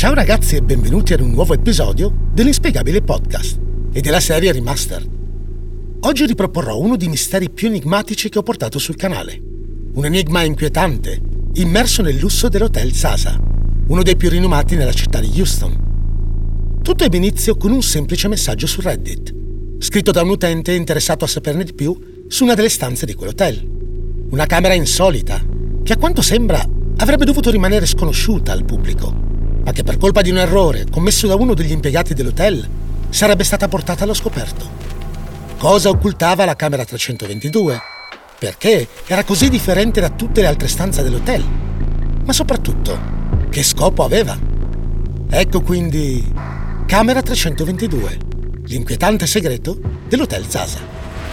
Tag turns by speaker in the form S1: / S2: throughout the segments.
S1: Ciao ragazzi e benvenuti ad un nuovo episodio dell'Inspiegabile Podcast e della serie Remastered. Oggi riproporrò uno dei misteri più enigmatici che ho portato sul canale. Un enigma inquietante, immerso nel lusso dell'Hotel Zaza, uno dei più rinomati nella città di Houston. Tutto ebbe inizio con un semplice messaggio su Reddit, scritto da un utente interessato a saperne di più su una delle stanze di quell'hotel. Una camera insolita, che a quanto sembra avrebbe dovuto rimanere sconosciuta al pubblico, ma che per colpa di un errore commesso da uno degli impiegati dell'hotel sarebbe stata portata allo scoperto. Cosa occultava la camera 322? Perché era così differente da tutte le altre stanze dell'hotel? Ma soprattutto, che scopo aveva? Ecco quindi Camera 322, l'inquietante segreto dell'Hotel Zaza.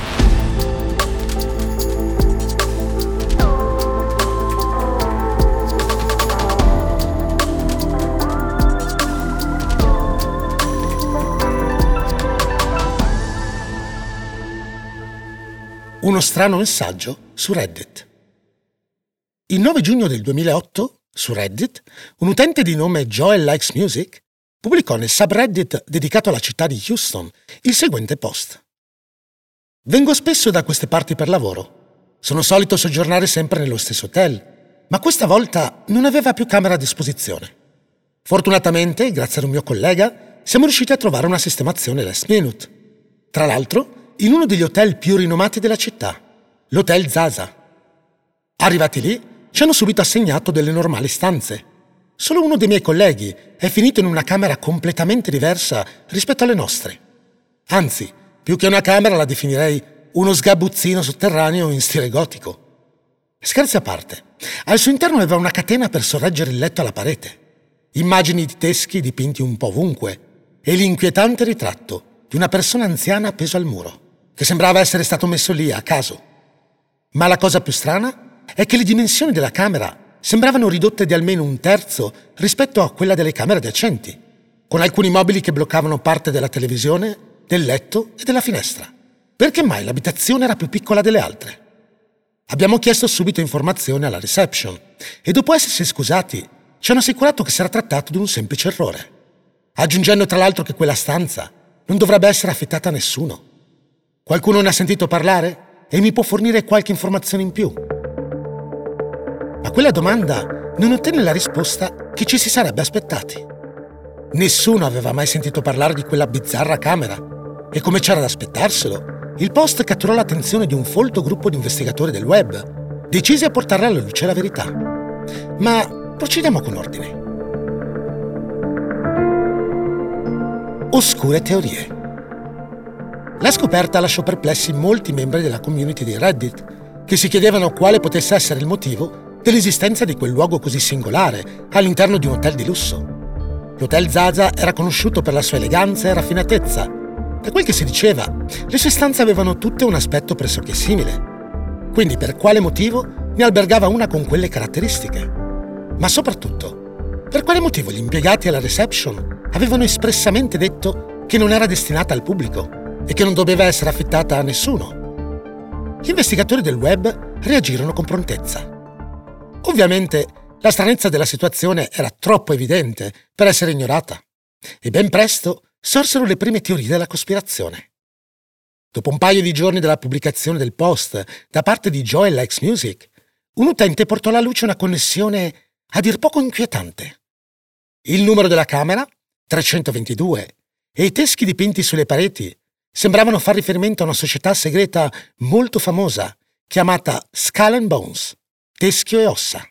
S1: Uno strano messaggio su Reddit. Il 9 giugno del 2008, su Reddit, un utente di nome Joel Likes Music pubblicò nel subreddit dedicato alla città di Houston il seguente post. Vengo spesso da queste parti per lavoro. Sono solito soggiornare sempre nello stesso hotel, ma questa volta non aveva più camera a disposizione. Fortunatamente, grazie ad un mio collega, siamo riusciti a trovare una sistemazione last minute. Tra l'altro, in uno degli hotel più rinomati della città, l'Hotel Zaza. Arrivati lì, ci hanno subito assegnato delle normali stanze. Solo uno dei miei colleghi è finito in una camera completamente diversa rispetto alle nostre. Anzi, più che una camera la definirei uno sgabuzzino sotterraneo in stile gotico. Scherzi a parte, al suo interno aveva una catena per sorreggere il letto alla parete, immagini di teschi dipinti un po' ovunque e l'inquietante ritratto di una persona anziana appeso al muro, che sembrava essere stato messo lì a caso. Ma la cosa più strana è che le dimensioni della camera sembravano ridotte di almeno un terzo rispetto a quella delle camere adiacenti, con alcuni mobili che bloccavano parte della televisione, del letto e della finestra. Perché mai l'abitazione era più piccola delle altre? Abbiamo chiesto subito informazioni alla reception e dopo essersi scusati ci hanno assicurato che si era trattato di un semplice errore, aggiungendo tra l'altro che quella stanza non dovrebbe essere affittata a nessuno. Qualcuno ne ha sentito parlare e mi può fornire qualche informazione in più? A quella domanda non ottenne la risposta che ci si sarebbe aspettati. Nessuno aveva mai sentito parlare di quella bizzarra camera e, come c'era da aspettarselo, il post catturò l'attenzione di un folto gruppo di investigatori del web, decisi a portare alla luce la verità. Ma procediamo con ordine. Oscure teorie. La scoperta lasciò perplessi molti membri della community di Reddit, che si chiedevano quale potesse essere il motivo dell'esistenza di quel luogo così singolare all'interno di un hotel di lusso. L'Hotel Zaza era conosciuto per la sua eleganza e raffinatezza. Da quel che si diceva, le sue stanze avevano tutte un aspetto pressoché simile. Quindi per quale motivo ne albergava una con quelle caratteristiche? Ma soprattutto, per quale motivo gli impiegati alla reception avevano espressamente detto che non era destinata al pubblico e che non doveva essere affittata a nessuno? Gli investigatori del web reagirono con prontezza. Ovviamente la stranezza della situazione era troppo evidente per essere ignorata e ben presto sorsero le prime teorie della cospirazione. Dopo un paio di giorni dalla pubblicazione del post da parte di Joel Likes Music, un utente portò alla luce una connessione a dir poco inquietante. Il numero della camera, 322, e i teschi dipinti sulle pareti sembravano far riferimento a una società segreta molto famosa chiamata Skull and Bones, Teschio e Ossa.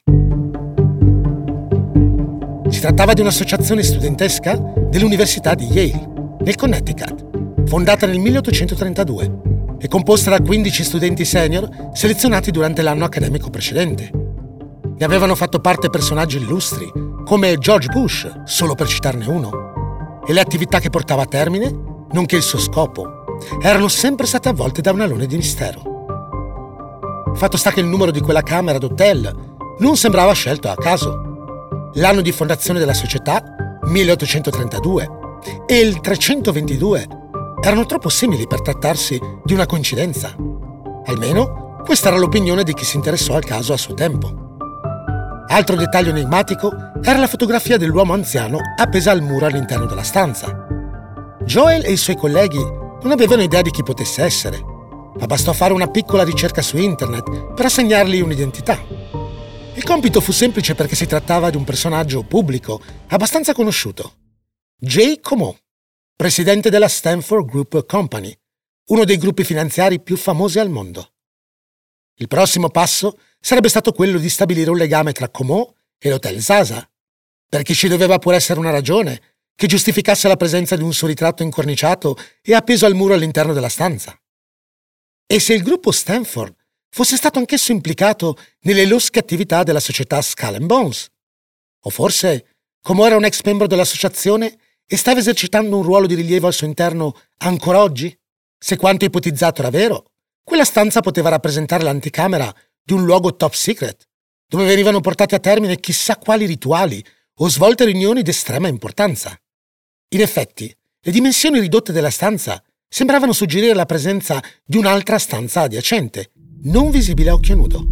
S1: Si trattava di un'associazione studentesca dell'Università di Yale, nel Connecticut, fondata nel 1832 e composta da 15 studenti senior selezionati durante l'anno accademico precedente. Ne avevano fatto parte personaggi illustri come George Bush, solo per citarne uno, e le attività che portava a termine, nonché il suo scopo, erano sempre state avvolte da un alone di mistero. Fatto sta che il numero di quella camera d'hotel non sembrava scelto a caso. L'anno di fondazione della società, 1832, e il 322 erano troppo simili per trattarsi di una coincidenza. Almeno questa era l'opinione di chi si interessò al caso a suo tempo. Altro dettaglio enigmatico era la fotografia dell'uomo anziano appesa al muro all'interno della stanza. Joel e i suoi colleghi non avevano idea di chi potesse essere, ma bastò fare una piccola ricerca su internet per assegnargli un'identità. Il compito fu semplice perché si trattava di un personaggio pubblico abbastanza conosciuto. Jay Comeau, presidente della Stanford Group Company, uno dei gruppi finanziari più famosi al mondo. Il prossimo passo sarebbe stato quello di stabilire un legame tra Comeau e l'Hotel Zaza, perché ci doveva pure essere una ragione che giustificasse la presenza di un suo ritratto incorniciato e appeso al muro all'interno della stanza. E se il gruppo Stanford fosse stato anch'esso implicato nelle losche attività della società Skull and Bones? O forse, come era un ex membro dell'associazione e stava esercitando un ruolo di rilievo al suo interno ancora oggi? Se quanto ipotizzato era vero, quella stanza poteva rappresentare l'anticamera di un luogo top secret, dove venivano portati a termine chissà quali rituali o svolte riunioni d'estrema importanza. In effetti, le dimensioni ridotte della stanza sembravano suggerire la presenza di un'altra stanza adiacente, non visibile a occhio nudo.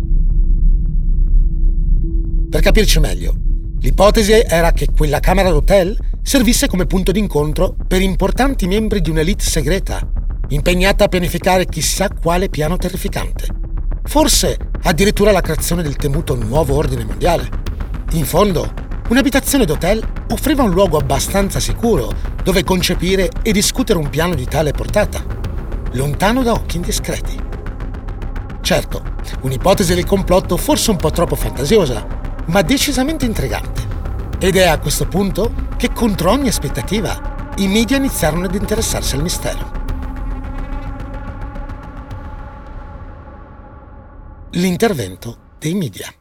S1: Per capirci meglio, l'ipotesi era che quella camera d'hotel servisse come punto d'incontro per importanti membri di un'elite segreta, impegnata a pianificare chissà quale piano terrificante. Forse addirittura la creazione del temuto nuovo ordine mondiale. In fondo, un'abitazione d'hotel offriva un luogo abbastanza sicuro dove concepire e discutere un piano di tale portata, lontano da occhi indiscreti. Certo, un'ipotesi del complotto forse un po' troppo fantasiosa, ma decisamente intrigante. Ed è a questo punto che, contro ogni aspettativa, i media iniziarono ad interessarsi al mistero. L'intervento dei media.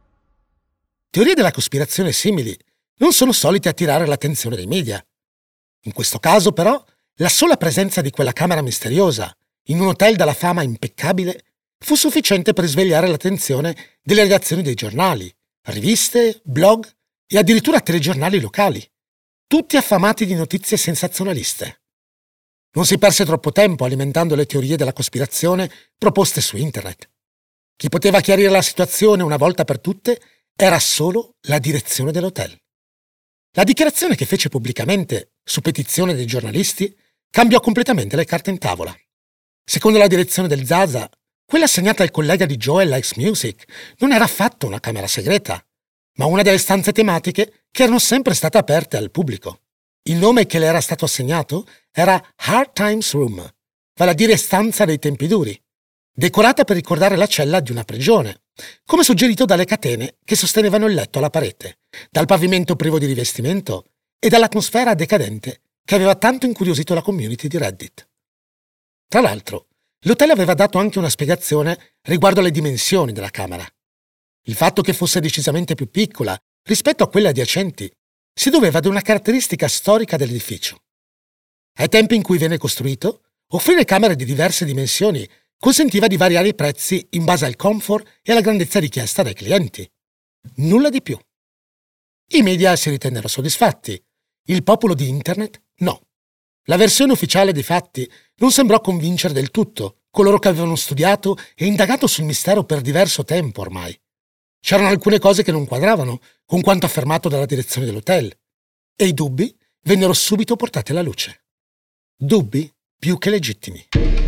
S1: Teorie della cospirazione simili non sono solite attirare l'attenzione dei media. In questo caso, però, la sola presenza di quella camera misteriosa in un hotel dalla fama impeccabile fu sufficiente per svegliare l'attenzione delle redazioni dei giornali, riviste, blog e addirittura telegiornali locali, tutti affamati di notizie sensazionaliste. Non si perse troppo tempo alimentando le teorie della cospirazione proposte su internet. Chi poteva chiarire la situazione una volta per tutte era solo la direzione dell'hotel. La dichiarazione che fece pubblicamente, su petizione dei giornalisti, cambiò completamente le carte in tavola. Secondo la direzione del Zaza, quella assegnata al collega di Joel Likes Music non era affatto una camera segreta, ma una delle stanze tematiche che erano sempre state aperte al pubblico. Il nome che le era stato assegnato era Hard Times Room, vale a dire stanza dei tempi duri, decorata per ricordare la cella di una prigione, come suggerito dalle catene che sostenevano il letto alla parete, dal pavimento privo di rivestimento e dall'atmosfera decadente che aveva tanto incuriosito la community di Reddit. Tra l'altro, l'hotel aveva dato anche una spiegazione riguardo alle dimensioni della camera. Il fatto che fosse decisamente più piccola rispetto a quelle adiacenti si doveva ad una caratteristica storica dell'edificio. Ai tempi in cui venne costruito, offrire camere di diverse dimensioni consentiva di variare i prezzi in base al comfort e alla grandezza richiesta dai clienti. Nulla di più. I media si ritennero soddisfatti. Il popolo di internet no. La versione ufficiale dei fatti non sembrò convincere del tutto coloro che avevano studiato e indagato sul mistero per diverso tempo ormai. C'erano alcune cose che non quadravano con quanto affermato dalla direzione dell'hotel e i dubbi vennero subito portati alla luce. Dubbi più che legittimi.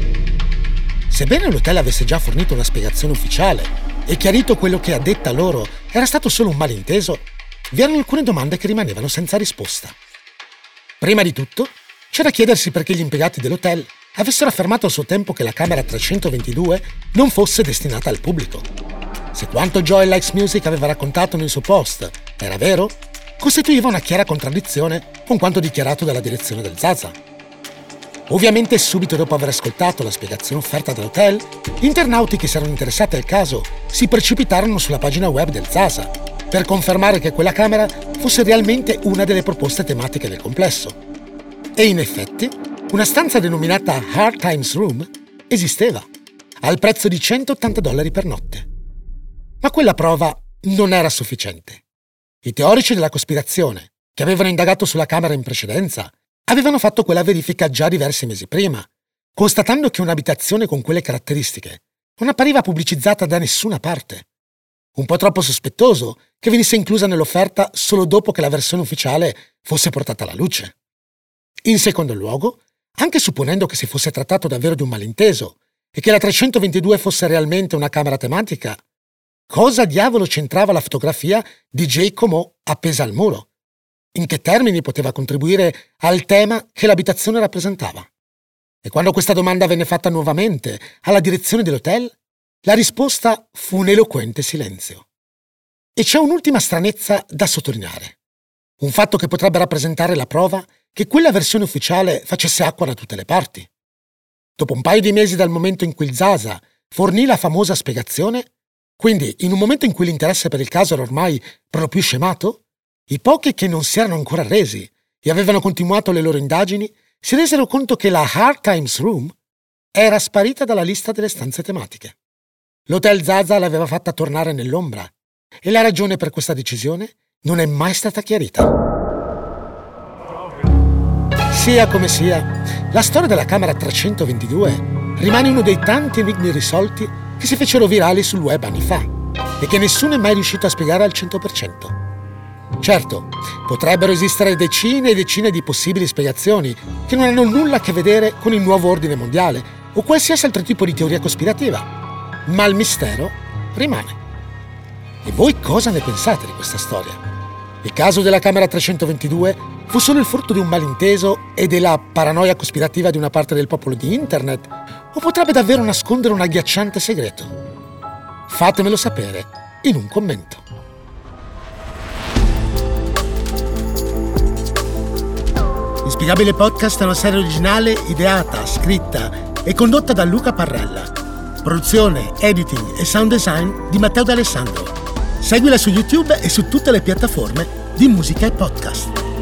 S1: Sebbene l'hotel avesse già fornito una spiegazione ufficiale e chiarito quello che a detta loro era stato solo un malinteso, vi erano alcune domande che rimanevano senza risposta. Prima di tutto, c'è da chiedersi perché gli impiegati dell'hotel avessero affermato a suo tempo che la camera 322 non fosse destinata al pubblico. Se quanto Joel Likes Music aveva raccontato nel suo post era vero, costituiva una chiara contraddizione con quanto dichiarato dalla direzione del Zaza. Ovviamente, subito dopo aver ascoltato la spiegazione offerta dall'hotel, gli internauti che si erano interessati al caso si precipitarono sulla pagina web del Zaza per confermare che quella camera fosse realmente una delle proposte tematiche del complesso. E in effetti, una stanza denominata Hard Times Room esisteva, al prezzo di $180 per notte. Ma quella prova non era sufficiente. I teorici della cospirazione, che avevano indagato sulla camera in precedenza, avevano fatto quella verifica già diversi mesi prima, constatando che un'abitazione con quelle caratteristiche non appariva pubblicizzata da nessuna parte. Un po' troppo sospettoso che venisse inclusa nell'offerta solo dopo che la versione ufficiale fosse portata alla luce. In secondo luogo, anche supponendo che si fosse trattato davvero di un malinteso e che la 322 fosse realmente una camera tematica, cosa diavolo c'entrava la fotografia di Giacomo appesa al muro? In che termini poteva contribuire al tema che l'abitazione rappresentava? E quando questa domanda venne fatta nuovamente alla direzione dell'hotel, la risposta fu un eloquente silenzio. E c'è un'ultima stranezza da sottolineare. Un fatto che potrebbe rappresentare la prova che quella versione ufficiale facesse acqua da tutte le parti. Dopo un paio di mesi dal momento in cui il Zaza fornì la famosa spiegazione, quindi in un momento in cui l'interesse per il caso era ormai per lo più scemato, i pochi che non si erano ancora resi e avevano continuato le loro indagini si resero conto che la Hard Times Room era sparita dalla lista delle stanze tematiche. L'Hotel Zaza l'aveva fatta tornare nell'ombra e la ragione per questa decisione non è mai stata chiarita. Sia come sia, la storia della camera 322 rimane uno dei tanti enigmi irrisolti che si fecero virali sul web anni fa e che nessuno è mai riuscito a spiegare al 100%. Certo, potrebbero esistere decine e decine di possibili spiegazioni che non hanno nulla a che vedere con il nuovo ordine mondiale o qualsiasi altro tipo di teoria cospirativa, ma il mistero rimane. E voi cosa ne pensate di questa storia? Il caso della camera 322 fu solo il frutto di un malinteso e della paranoia cospirativa di una parte del popolo di Internet, o potrebbe davvero nascondere un agghiacciante segreto? Fatemelo sapere in un commento. Inspiegabile Podcast è una serie originale ideata, scritta e condotta da Luca Parrella. Produzione, editing e sound design di Matteo D'Alessandro. Seguila su YouTube e su tutte le piattaforme di musica e podcast.